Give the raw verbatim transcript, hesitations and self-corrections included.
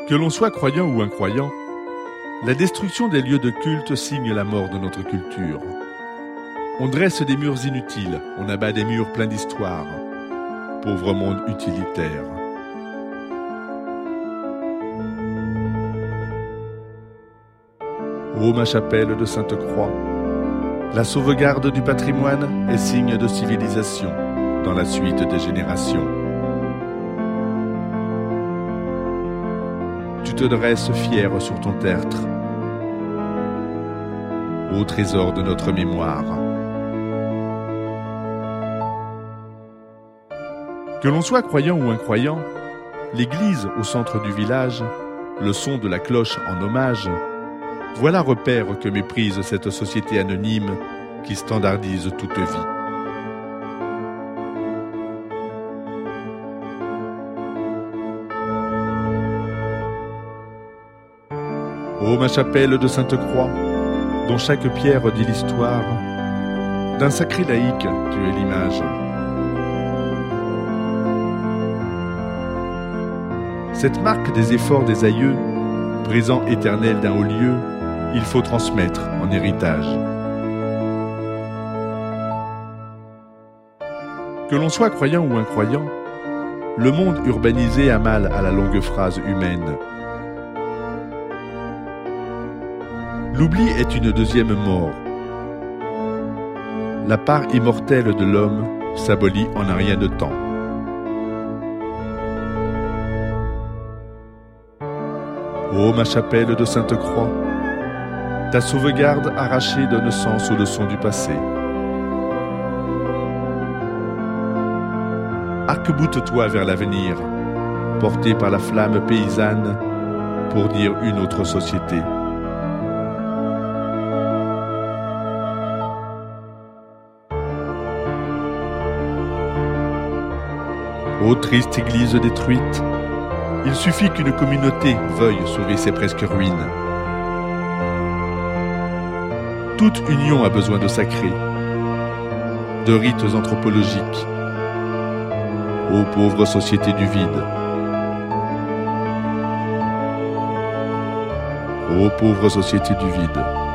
Que l'on soit croyant ou incroyant, la destruction des lieux de culte signe la mort de notre culture. On dresse des murs inutiles, on abat des murs pleins d'histoire. Pauvre monde utilitaire. Ô ma chapelle de Sainte-Croix, la sauvegarde du patrimoine est signe de civilisation dans la suite des générations. Tu te dresses fier sur ton tertre, ô trésor de notre mémoire. Que l'on soit croyant ou incroyant, l'église au centre du village, le son de la cloche en hommage, voilà repère que méprise cette société anonyme qui standardise toute vie. Ô ma chapelle de Sainte-Croix, dont chaque pierre dit l'histoire, d'un sacré laïc tu es l'image. Cette marque des efforts des aïeux, présent éternel d'un haut lieu, il faut transmettre en héritage. Que l'on soit croyant ou incroyant, le monde urbanisé a mal à la longue phrase humaine. L'oubli est une deuxième mort. La part immortelle de l'homme s'abolit en un rien de temps. Ô ma chapelle de Sainte-Croix, ta sauvegarde arrachée donne sens aux leçons du passé. Arc-boute-toi vers l'avenir, porté par la flamme paysanne, pour dire une autre société. Ô triste église détruite, il suffit qu'une communauté veuille sauver ses presque ruines. Toute union a besoin de sacré, de rites anthropologiques. Ô pauvre société du vide, ô pauvre société du vide.